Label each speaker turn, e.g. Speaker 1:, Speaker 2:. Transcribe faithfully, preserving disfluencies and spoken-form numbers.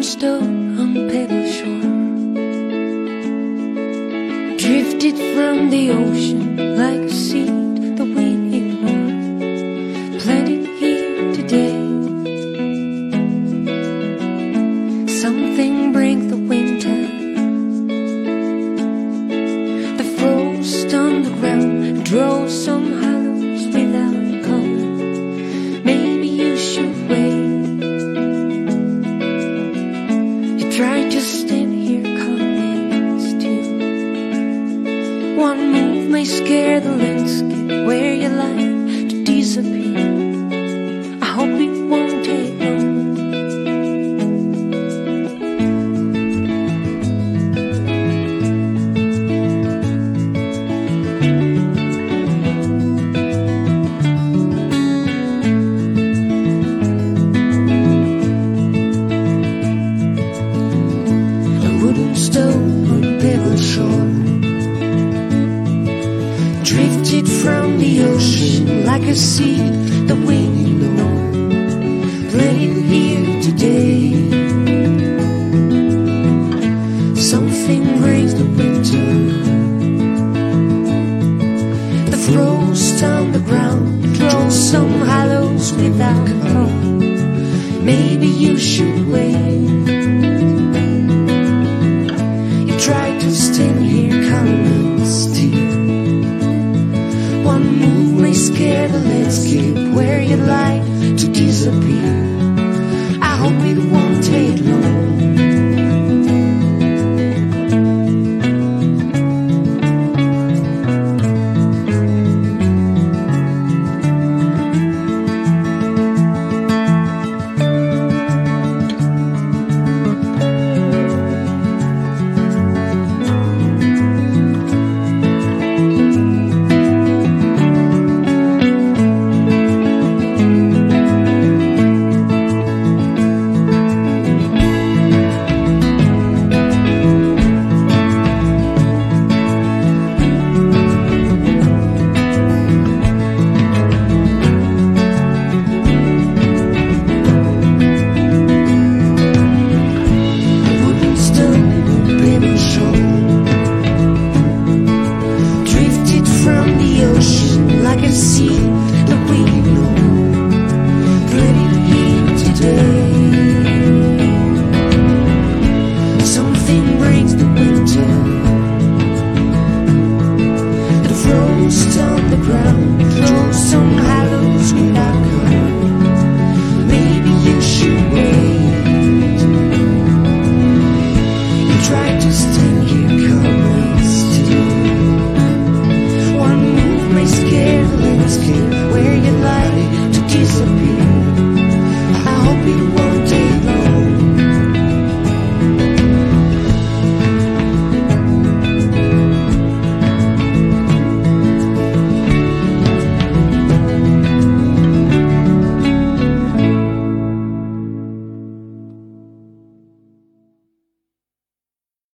Speaker 1: wooden stove on pebble shore, drifted from the ocean like a seed the wind ignored, planted here today. Something break the winter, the frost on the ground drove some hollows without color. Maybe you should wait. You try to stand here calm and still. One move may scare the landscape where you like to disappear. I hope it won't take long. Stone on pebble shore, drifted from the ocean like a seed the wind ignored, planted here today. Something brings the winter, the frost on the ground draws some hollows without hope. Maybe you should wait. Try to stand here calm and still. One move may scare the landscape where you like to disappear.